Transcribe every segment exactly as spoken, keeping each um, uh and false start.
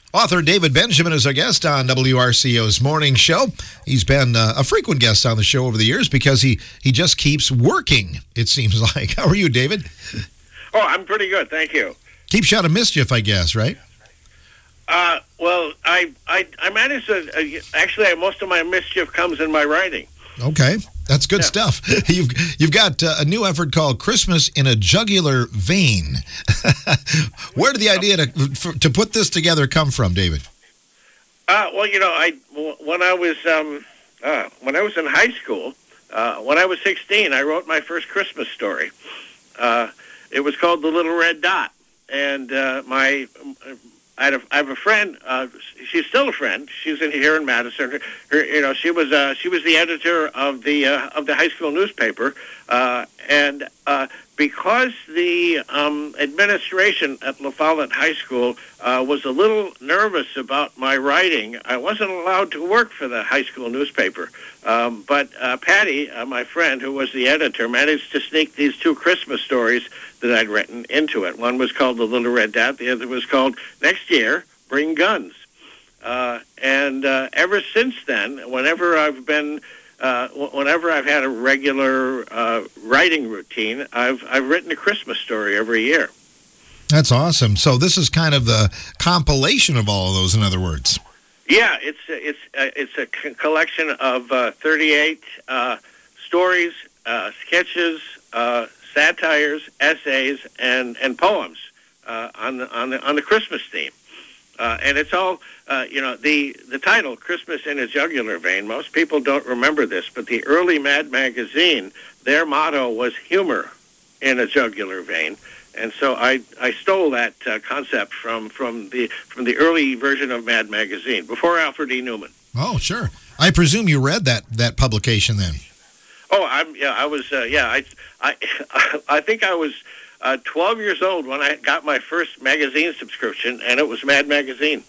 Author David Benjamin is our guest on W R C O's Morning Show. He's been uh, a frequent guest on the show over the years because he, he just keeps working, it seems like. How are you, David? Oh, I'm pretty good, thank you. Keeps you out of mischief, I guess, right? Uh, well, I I, I manage to, uh, actually, most of my mischief comes in my writing. Okay, that's good Yeah. stuff. You've you've got uh, a new effort called Christmas in a Jugular Vein. Where did the idea to for, to put this together come from, David? Uh, well, you know, I when I was um, uh, when I was in high school, uh, when I was sixteen, I wrote my first Christmas story. Uh, it was called The Little Red Dot, and uh, my I, had a, I have a friend. Uh, she's still a friend. She's in here in Madison. Her, her, you know, she was uh, she was the editor of the uh, of the high school newspaper, uh, and uh, because the um, administration at La Follette High School uh, was a little nervous about my writing, I wasn't allowed to work for the high school newspaper. Um, but uh, Patty, uh, my friend, who was the editor, managed to sneak these two Christmas stories that I'd written into it. One was called The Little Red Dot. The other was called Next Year, Bring Guns. Uh, and uh, ever since then, whenever I've been, uh, whenever I've had a regular uh, writing routine, I've I've written a Christmas story every year. That's awesome. So this is kind of the compilation of all of those, in other words. Yeah, it's it's uh, it's a c- collection of uh, thirty-eight uh, stories, uh, sketches, uh, satires, essays, and and poems uh, on the on the on the Christmas theme. Uh, and it's all, uh, you know, the, the title, Christmas in a Jugular Vein, most people don't remember this, but the early Mad Magazine, their motto was humor in a jugular vein. And so I, I stole that uh, concept from, from the from the early version of Mad Magazine, before Alfred E. Newman. Oh, sure. I presume you read that, that publication then. Oh, I'm yeah, I was uh, yeah, I I I think I was uh, twelve years old when I got my first magazine subscription, and it was Mad Magazine.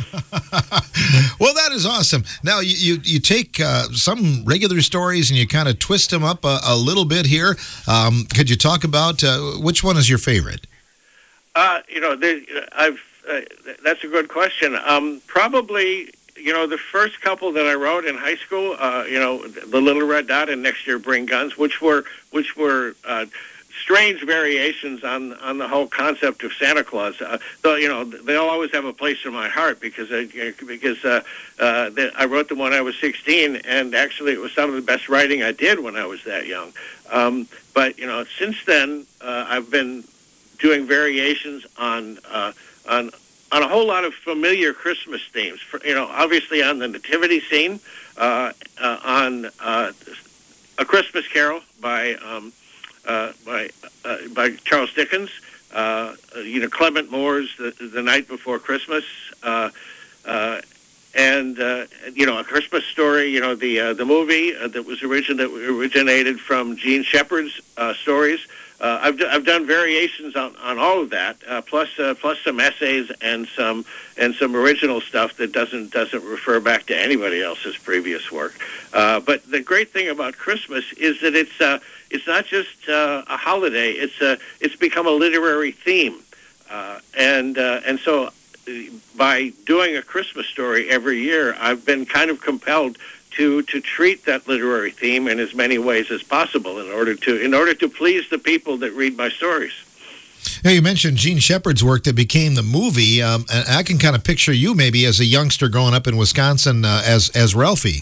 Well, that is awesome. Now, you, you, you take uh, some regular stories and you kind of twist them up a, a little bit here. Um, could you talk about uh, which one is your favorite? Uh, you know, there, I've uh, that's a good question. Um, probably, you know, the first couple that I wrote in high school, uh, you know, The Little Red Dot and Next Year Bring Guns, which were which were uh, strange variations on on the whole concept of Santa Claus. Uh, though, you know, they'll always have a place in my heart because I, because uh, uh, they, I wrote them when I was sixteen, and actually it was some of the best writing I did when I was that young. Um, but you know, since then uh, I've been doing variations on uh, on on a whole lot of familiar Christmas themes. For, you know, obviously on the nativity scene, uh, uh, on uh, A Christmas Carol by um, uh, by uh, by Charles Dickens. Uh, you know, Clement Moore's The, the Night Before Christmas. Uh, uh, And uh, you know, A Christmas Story. You know, the uh, the movie uh, that was origin that originated from Gene Shepard's uh, stories. Uh, I've d- I've done variations on, on all of that, uh, plus uh, plus some essays and some and some original stuff that doesn't doesn't refer back to anybody else's previous work. Uh, but the great thing about Christmas is that it's uh, it's not just uh, a holiday. It's a it's become a literary theme, uh, and uh, and so. By doing a Christmas story every year, I've been kind of compelled to to treat that literary theme in as many ways as possible in order to in order to please the people that read my stories. Now, you mentioned Gene Shepard's work that became the movie, um, and I can kind of picture you maybe as a youngster growing up in Wisconsin uh, as as Ralphie.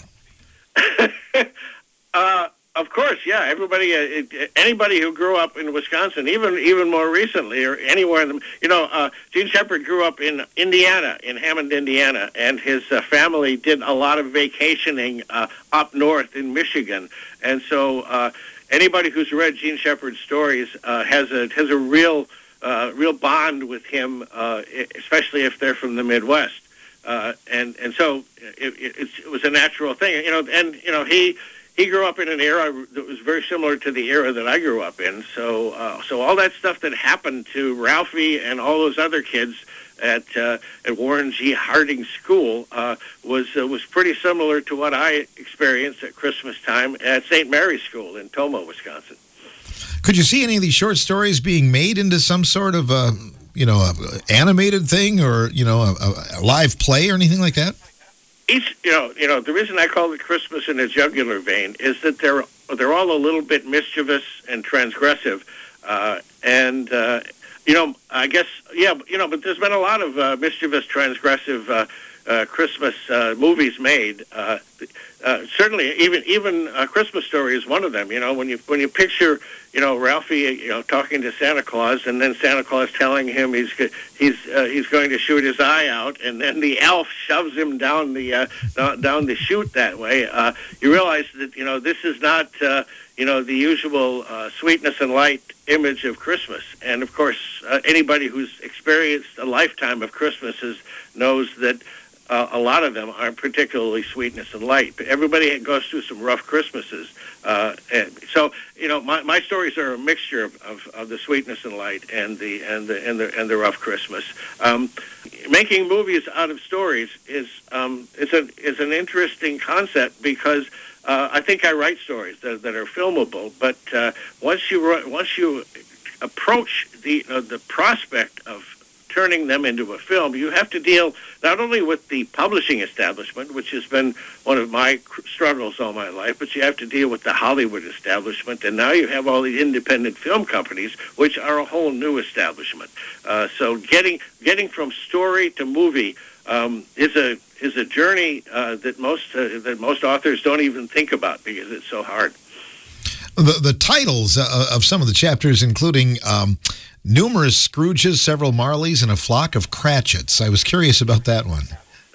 uh, Of course, yeah. Everybody, uh, anybody who grew up in Wisconsin, even even more recently, or anywhere in the, you know, uh, Gene Shepard grew up in Indiana, in Hammond, Indiana, and his uh, family did a lot of vacationing uh, up north in Michigan, and so uh, anybody who's read Gene Shepard's stories uh, has a has a real uh, real bond with him, uh, especially if they're from the Midwest, uh, and and so it, it, it was a natural thing, you know, and you know he. He grew up in an era that was very similar to the era that I grew up in. So, uh, so all that stuff that happened to Ralphie and all those other kids at uh, at Warren G. Harding School uh, was uh, was pretty similar to what I experienced at Christmas time at Saint Mary's School in Tomah, Wisconsin. Could you see any of these short stories being made into some sort of uh, you know, a animated thing or, you know, a, a live play or anything like that? Each, you know, you know, the reason I call it Christmas in a jugular vein is that they're they're all a little bit mischievous and transgressive, uh, and uh, you know, I guess, yeah, you know, but there's been a lot of uh, mischievous, transgressive uh, uh, Christmas uh, movies made. Uh, uh, certainly, even even uh, Christmas Story is one of them. You know, when you when you picture, you know, Ralphie, you know, talking to Santa Claus, and then Santa Claus telling him he's he's uh, he's going to shoot his eye out, and then the elf shoves him down the uh, down the chute that way. Uh, you realize that, you know, this is not uh, you know, the usual uh, sweetness and light image of Christmas. And of course, uh, anybody who's experienced a lifetime of Christmases knows that uh, a lot of them aren't particularly sweetness and light. But everybody goes through some rough Christmases. Uh, and so, you know, my, my stories are a mixture of, of, of the sweetness and light and the and the and the and the rough Christmas. Um, making movies out of stories is um, is a is an interesting concept because uh, I think I write stories that, that are filmable. But uh, once you once you approach the uh, the prospect of turning them into a film, you have to deal not only with the publishing establishment, which has been one of my struggles all my life, but you have to deal with the Hollywood establishment, and now you have all the independent film companies, which are a whole new establishment. Uh, so getting getting from story to movie um, is a is a journey uh, that most uh, that most authors don't even think about because it's so hard. The, the titles uh, of some of the chapters, including um, numerous Scrooges, several Marleys, and a flock of Cratchits. I was curious about that one.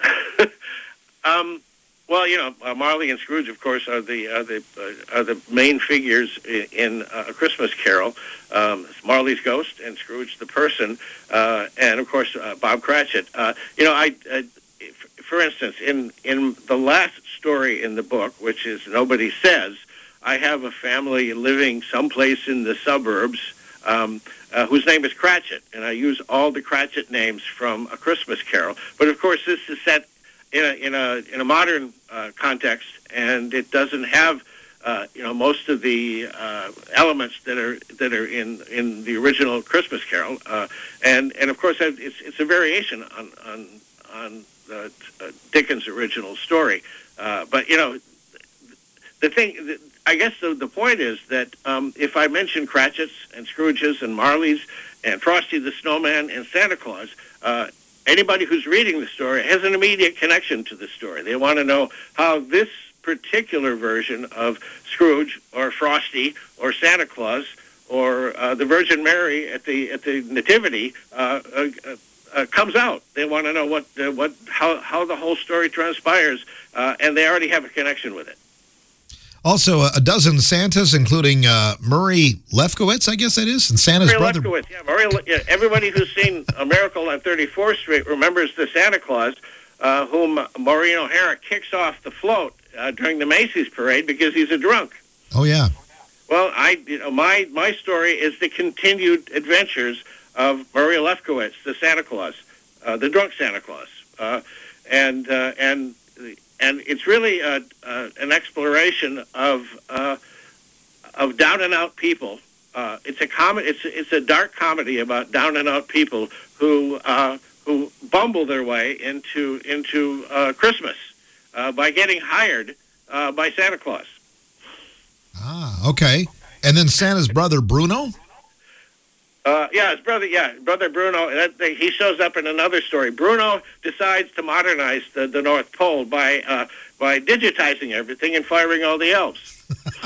um, well, you know, uh, Marley and Scrooge, of course, are the are the uh, are the main figures in, in uh, A Christmas Carol. Um, Marley's ghost and Scrooge the person, uh, and of course uh, Bob Cratchit. Uh, you know, I. Uh, for instance, in in the last story in the book, which is Nobody Says, I have a family living someplace in the suburbs um, uh, whose name is Cratchit, and I use all the Cratchit names from A Christmas Carol. But of course, this is set in a in a in a modern uh, context, and it doesn't have uh, you know most of the uh, elements that are that are in, in the original Christmas Carol. Uh, and and of course, it's it's a variation on on on uh, Dickens' original story. Uh, but you know, the thing. The, I guess the, the point is that um, if I mention Cratchits and Scrooges and Marleys and Frosty the Snowman and Santa Claus, uh, anybody who's reading the story has an immediate connection to the story. They want to know how this particular version of Scrooge or Frosty or Santa Claus or uh, the Virgin Mary at the at the Nativity uh, uh, uh, comes out. They want to know what uh, what how how the whole story transpires, uh, and they already have a connection with it. Also, a dozen Santas, including uh, Murray Lefkowitz, I guess that is, and Santa's Murray brother. Lefkowitz, yeah, Murray. Yeah, everybody who's seen A Miracle on thirty-fourth Street remembers the Santa Claus, uh, whom Maureen O'Hara kicks off the float uh, during the Macy's parade because he's a drunk. Oh yeah. Well, I, you know, my my story is the continued adventures of Murray Lefkowitz, the Santa Claus, uh, the drunk Santa Claus, uh, and uh, and. And it's really uh, uh, an exploration of uh, of down and out people. Uh, it's a com- It's it's a dark comedy about down and out people who uh, who bumble their way into into uh, Christmas uh, by getting hired uh, by Santa Claus. Ah, okay. And then Santa's brother Bruno. Uh, yeah, his brother, yeah, brother Bruno, that, he shows up in another story. Bruno decides to modernize the, the North Pole by uh, by digitizing everything and firing all the elves.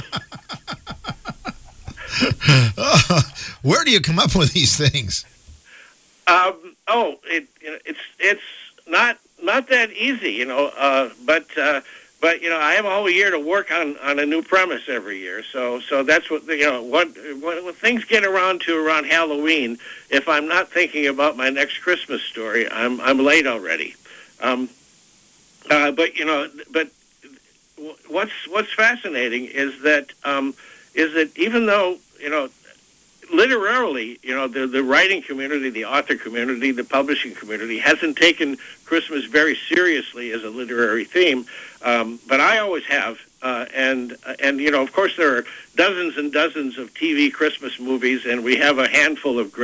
uh, where do you come up with these things? Um, oh, it, it's it's not not that easy, you know. Uh, but uh, but you know, I have a whole year to work on, on a new premise every year. So so that's what you know. What when things get around to around Halloween, if I'm not thinking about my next Christmas story, I'm I'm late already. Um, uh, but you know, but what's what's fascinating is that um, is that even though you know. Literally, you know, the the writing community, the author community, the publishing community hasn't taken Christmas very seriously as a literary theme, um, but I always have. Uh, and, and you know, of course, there are dozens and dozens of T V Christmas movies, and we have a handful of great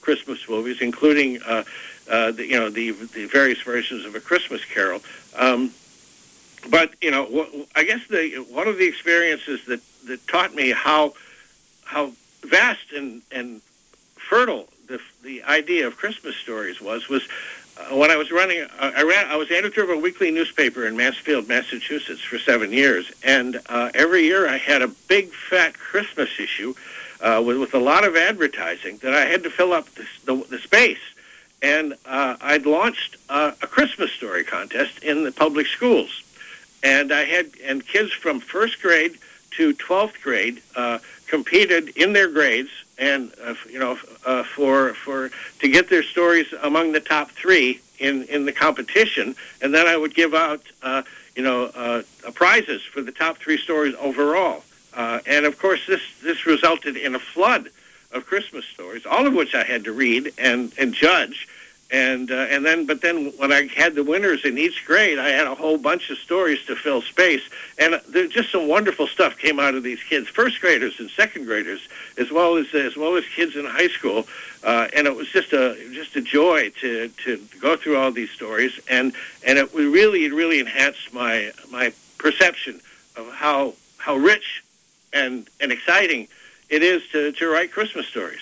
Christmas movies, including uh, uh, the, you know the the various versions of A Christmas Carol. Um, but you know, w- I guess the one of the experiences that, that taught me how how vast and and fertile the the idea of Christmas stories was was uh, when I was running. Uh, I ran. I was editor of a weekly newspaper in Mansfield, Massachusetts, for seven years, and uh, every year I had a big fat Christmas issue uh, with with a lot of advertising that I had to fill up the the, the space. And uh, I'd launched uh, a Christmas story contest in the public schools, and I had and kids from first grade to twelfth grade uh, competed in their grades, and uh, you know, uh, for for to get their stories among the top three in, in the competition, and then I would give out uh, you know uh, prizes for the top three stories overall. Uh, and of course, this this resulted in a flood of Christmas stories, all of which I had to read and, and judge. And uh, and then, but then when I had the winners in each grade, I had a whole bunch of stories to fill space. And there just some wonderful stuff came out of these kids, first graders and second graders, as well as as well as kids in high school. Uh, and it was just a just a joy to, to go through all these stories. And and it really it really enhanced my my perception of how how rich and and exciting it is to, to write Christmas stories.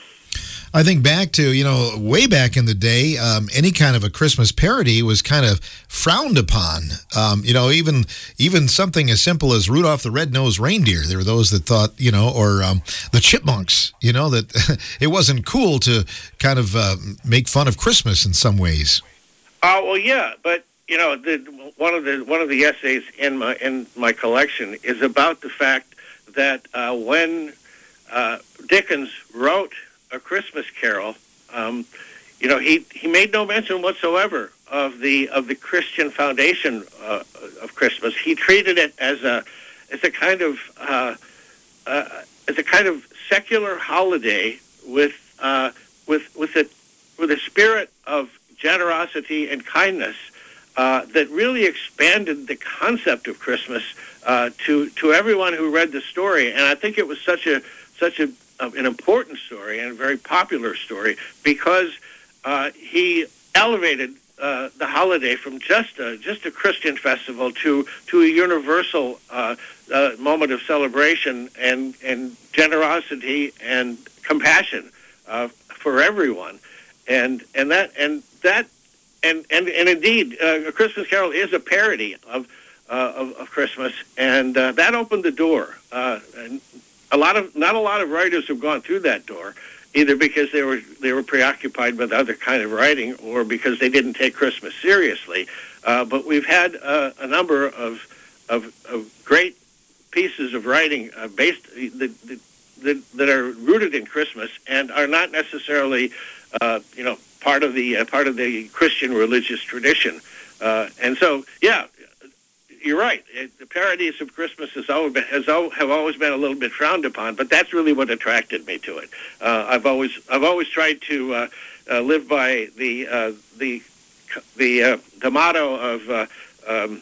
I think back to, you know, way back in the day, um, any kind of a Christmas parody was kind of frowned upon. Um, you know, even even something as simple as Rudolph the Red-Nosed Reindeer. There were those that thought, you know, or um, the Chipmunks, you know, that it wasn't cool to kind of uh, make fun of Christmas in some ways. Oh, uh, well, yeah, but, you know, the, one of the one of the essays in my in my collection is about the fact that uh, when uh, Dickens wrote A Christmas Carol, um, you know, he, he made no mention whatsoever of the of the Christian foundation uh, of Christmas. He treated it as a as a kind of uh, uh, as a kind of secular holiday with uh, with with a with a spirit of generosity and kindness uh, that really expanded the concept of Christmas uh, to to everyone who read the story. And I think it was such a such a an important story and a very popular story because uh, he elevated uh, the holiday from just a, just a Christian festival to to a universal uh, uh, moment of celebration and, and generosity and compassion uh, for everyone, and and that and that and and, and indeed, uh, A Christmas Carol is a parody of uh, of, of Christmas, and uh, that opened the door. Uh, and, A lot of not a lot of writers have gone through that door, either because they were they were preoccupied with other kind of writing, or because they didn't take Christmas seriously. Uh, but we've had uh, a number of, of of great pieces of writing uh, based that, that that are rooted in Christmas and are not necessarily uh, you know part of the uh, part of the Christian religious tradition. Uh, and so, yeah. You're right. It, the parodies of Christmas has always been, has al- have always been a little bit frowned upon, but that's really what attracted me to it. Uh, I've always I've always tried to uh, uh, live by the uh, the the uh, the motto of uh, um,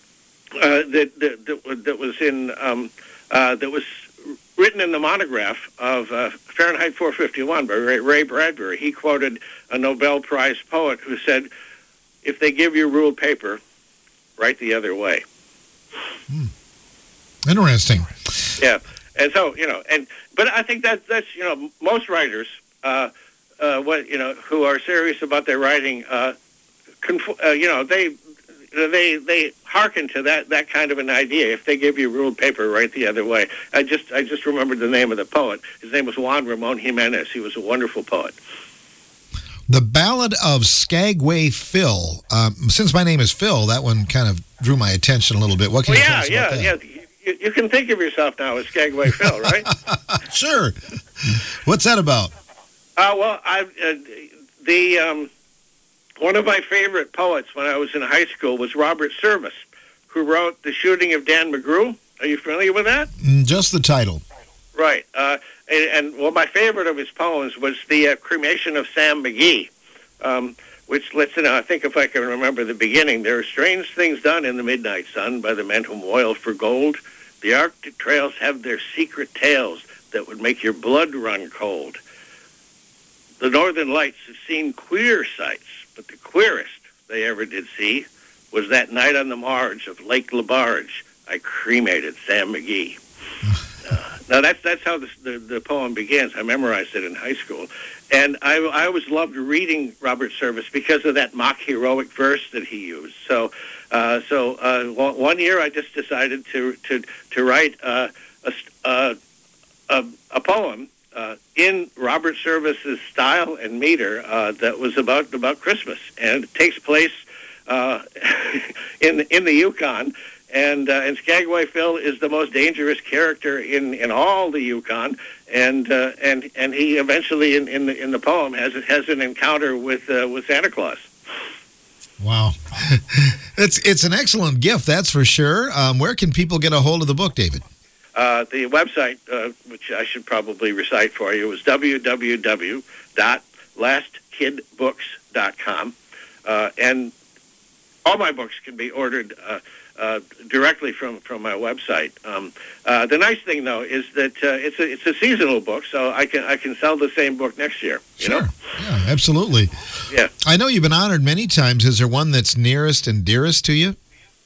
uh, that, that that was in um, uh, that was written in the monograph of uh, Fahrenheit four fifty-one by Ray, Ray Bradbury. He quoted a Nobel Prize poet who said, "If they give you ruled paper, write the other way." Hmm. Interesting. Yeah, and so you know, and but I think that that's you know most writers, uh, uh, what you know, who are serious about their writing, uh, conf- uh, you know, they they they hearken to that that kind of an idea. If they give you ruled paper, write the other way. I just I just remembered the name of the poet. His name was Juan Ramon Jimenez. He was a wonderful poet. The Ballad of Skagway Phil. Um, since my name is Phil, that one kind of drew my attention a little bit. What can well, you yeah, tell us yeah, about that? yeah. You, you can think of yourself now as Skagway Phil, right? Sure. What's that about? Uh, well, I uh, the um, one of my favorite poets when I was in high school was Robert Service, who wrote The Shooting of Dan McGrew. Are you familiar with that? Just the title. Right. Uh, and, and, well, my favorite of his poems was the uh, Cremation of Sam McGee, um, which, let's you know, I think if I can remember the beginning, there are strange things done in the midnight sun by the men who moil for gold. The Arctic trails have their secret tales that would make your blood run cold. the Northern Lights have seen queer sights, but the queerest they ever did see was that night on the marge of Lake LaBarge. I cremated Sam McGee. Uh, now that's that's how the, the the poem begins. I memorized it in high school, and I I always loved reading Robert Service because of that mock heroic verse that he used. So uh, so uh, one year I just decided to to to write uh, a, a a a poem uh, in Robert Service's style and meter uh, that was about about Christmas, and it takes place uh, in in the Yukon. And uh, and Skagway Phil is the most dangerous character in, in all the Yukon, and uh, and and he eventually in, in the in the poem has has an encounter with uh, with Santa Claus. Wow, it's it's an excellent gift, that's for sure. Um, where can people get a hold of the book, David? Uh, the website, uh, which I should probably recite for you, is w w w dot last kid books dot com, uh, and all my books can be ordered Uh, Uh, directly from, from my website. Um, uh, the nice thing, though, is that uh, it's a it's a seasonal book, so I can I can sell the same book next year. You sure. know? Yeah, absolutely. Yeah. I know you've been honored many times. Is there one that's nearest and dearest to you?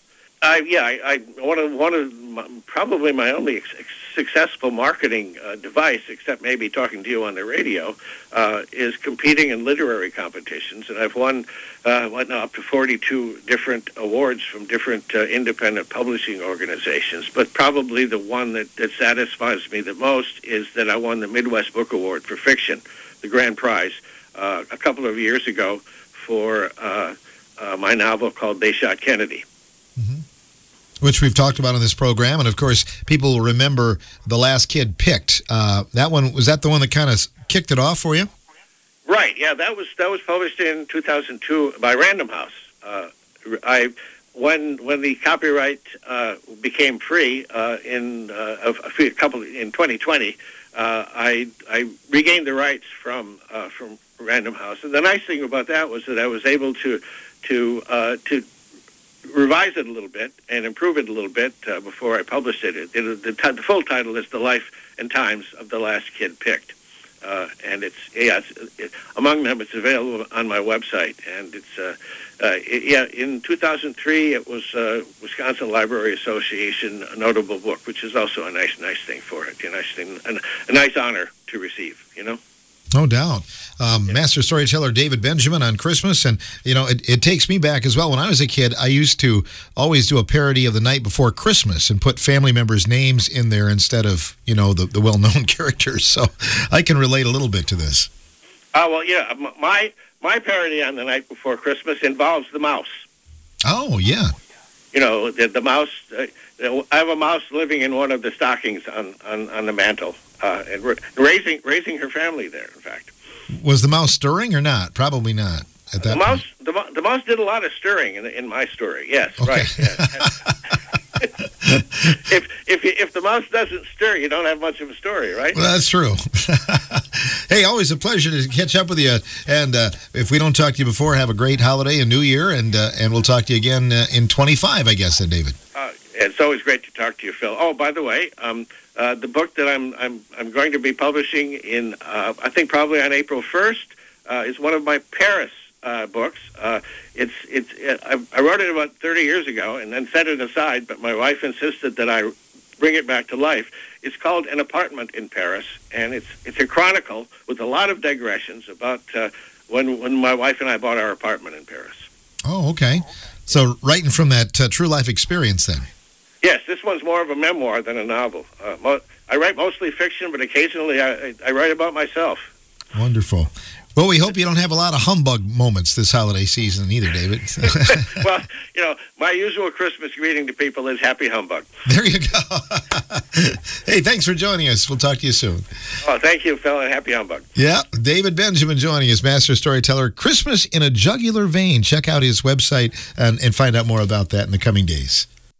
Uh, yeah, I, I one of one of my, probably my only ex- ex- successful marketing uh, device, except maybe talking to you on the radio, uh, is competing in literary competitions, and I've won uh, what now up to forty-two different awards from different uh, independent publishing organizations. But probably the one that, that satisfies me the most is that I won the Midwest Book Award for fiction, the grand prize, uh, a couple of years ago for uh, uh, my novel called They Shot Kennedy. Mm-hmm. Which we've talked about on this program, and of course, people will remember The Last Kid Picked. Uh, that one was that the one that kind of kicked it off for you? Right. Yeah, that was that was published in two thousand two by Random House. Uh, I when when the copyright uh, became free uh, in uh, a, few, a couple in twenty twenty, uh, I I regained the rights from uh, from Random House, and the nice thing about that was that I was able to to uh, to revise it a little bit and improve it a little bit uh, before I published it. It, it the, t- the full title is The Life and Times of the Last Kid Picked. Uh, and it's, yeah, it's, it, among them, it's available on my website. And it's, uh, uh, it, yeah, in two thousand three, it was uh, Wisconsin Library Association a notable book, which is also a nice, nice thing for it. A nice thing, a, a nice honor to receive, you know? No doubt. Um, yeah. Master storyteller David Benjamin on Christmas. And, you know, it, it takes me back as well. When I was a kid, I used to always do a parody of The Night Before Christmas and put family members' names in there instead of, you know, the, the well-known characters. So I can relate a little bit to this. Oh, uh, well, yeah. My, my parody on The Night Before Christmas involves the mouse. Oh, yeah. You know, the, the mouse, uh, I have a mouse living in one of the stockings on, on, on the mantle. Uh, and raising raising her family there, in fact. Was the mouse stirring or not? Probably not. At that the mouse, point. the, the mouse did a lot of stirring in, in my story. Yes, okay. Right. Yes. if if you, if the mouse doesn't stir, you don't have much of a story, right? Well, that's true. Hey, always a pleasure to catch up with you. And uh, if we don't talk to you before, have a great holiday and New Year, and uh, and we'll talk to you again uh, in twenty-five, I guess, then, David. Uh, it's always great to talk to you, Phil. Oh, by the way. Um, Uh, the book that I'm I'm I'm going to be publishing in uh, I think probably on April first uh, is one of my Paris uh, books. Uh, it's it's it, I, I wrote it about thirty years ago and then set it aside, but my wife insisted that I bring it back to life. It's called An Apartment in Paris, and it's it's a chronicle with a lot of digressions about uh, when when my wife and I bought our apartment in Paris. Oh, okay. So writing from that uh, true life experience, then. Yes, this one's more of a memoir than a novel. Uh, mo- I write mostly fiction, but occasionally I, I write about myself. Wonderful. Well, we hope you don't have a lot of humbug moments this holiday season either, David. Well, you know, my usual Christmas greeting to people is Happy Humbug. There you go. Hey, thanks for joining us. We'll talk to you soon. Oh, thank you, Phil, and Happy Humbug. Yeah, David Benjamin joining us, master storyteller, Christmas in a Jugular Vein. Check out his website and, and find out more about that in the coming days.